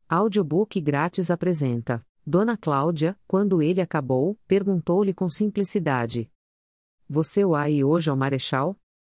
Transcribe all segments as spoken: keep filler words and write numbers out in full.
Audiobook grátis apresenta. Dona Cláudia, quando ele acabou, perguntou-lhe com simplicidade: Você o aí hoje ao Marechal?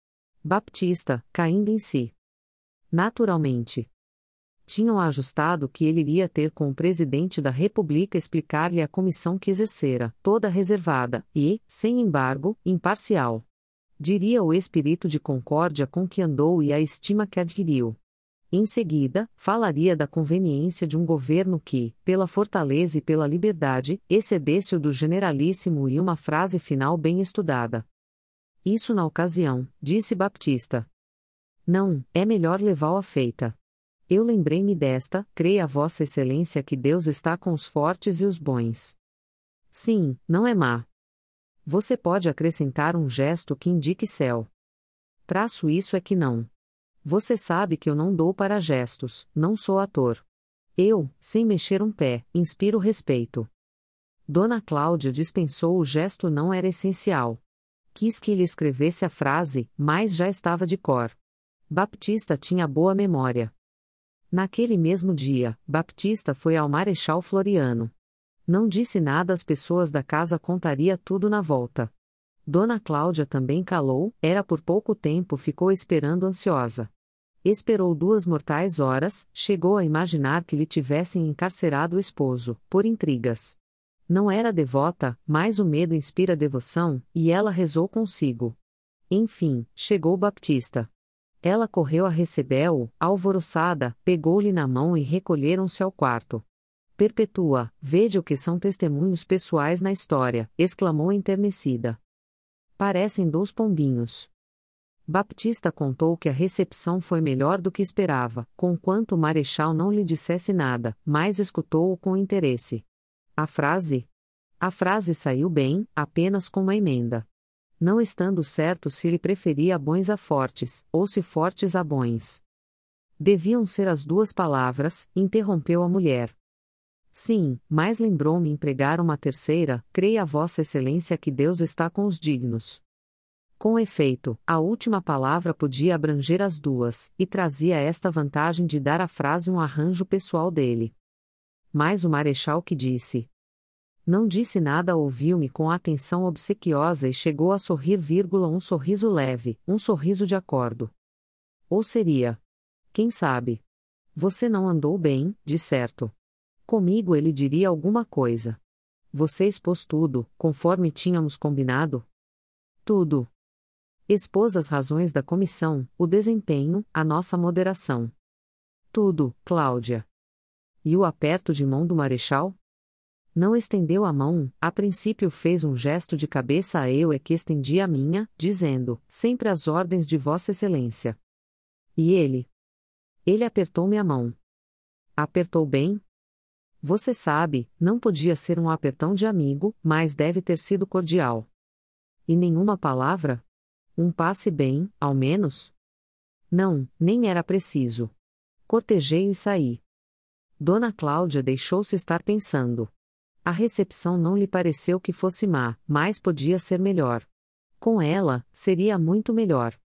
Baptista, caindo em si. Naturalmente. Tinham ajustado que ele iria ter com o presidente da República explicar-lhe a comissão que exercera, toda reservada, e, sem embargo, imparcial. Diria o espírito de concórdia com que andou e a estima que adquiriu. Em seguida, falaria da conveniência de um governo que, pela fortaleza e pela liberdade, excedesse o do generalíssimo e uma frase final bem estudada. Isso na ocasião, disse Baptista. Não, é melhor levá-la feita. Eu lembrei-me desta, creia Vossa Excelência que Deus está com os fortes e os bons. Sim, não é má. Você pode acrescentar um gesto que indique céu. Traço isso é que não. Você sabe que eu não dou para gestos, não sou ator. Eu, sem mexer um pé, inspiro respeito. Dona Cláudia dispensou o gesto, não era essencial. Quis que ele escrevesse a frase, mas já estava de cor. Baptista tinha boa memória. Naquele mesmo dia, Baptista foi ao Marechal Floriano. Não disse nada às pessoas da casa, contaria tudo na volta. Dona Cláudia também calou, era por pouco tempo, ficou esperando ansiosa. Esperou duas mortais horas, chegou a imaginar que lhe tivessem encarcerado o esposo, por intrigas. Não era devota, mas o medo inspira devoção, e ela rezou consigo. Enfim, chegou Baptista. Ela correu a recebê-lo, alvoroçada, pegou-lhe na mão e recolheram-se ao quarto. Perpetua, veja o que são testemunhos pessoais na história, exclamou enternecida. Parecem dois pombinhos. Baptista contou que a recepção foi melhor do que esperava, conquanto o Marechal não lhe dissesse nada, mas escutou-o com interesse. A frase? A frase saiu bem, apenas com uma emenda. Não estando certo se lhe preferia bons a fortes, ou se fortes a bons. Deviam ser as duas palavras, interrompeu a mulher. Sim, mas lembrou-me empregar uma terceira, creia Vossa Excelência que Deus está com os dignos. Com efeito, a última palavra podia abranger as duas, e trazia esta vantagem de dar à frase um arranjo pessoal dele. Mas o Marechal que disse? Não disse nada, ouviu-me com atenção obsequiosa e chegou a sorrir, vírgula, um sorriso leve, um sorriso de acordo. Ou seria? Quem sabe? Você não andou bem, de certo. Comigo ele diria alguma coisa. Você expôs tudo, conforme tínhamos combinado? Tudo. Expôs as razões da comissão, o desempenho, a nossa moderação. Tudo, Cláudia. E o aperto de mão do Marechal? Não estendeu a mão, a princípio fez um gesto de cabeça a eu é que estendi a minha, dizendo, sempre às ordens de Vossa Excelência. E ele? Ele apertou-me a mão. Apertou bem? Você sabe, não podia ser um apertão de amigo, mas deve ter sido cordial. E nenhuma palavra? Um passe bem, ao menos? Não, nem era preciso. Cortejei e saí. Dona Cláudia deixou-se estar pensando. A recepção não lhe pareceu que fosse má, mas podia ser melhor. Com ela, seria muito melhor.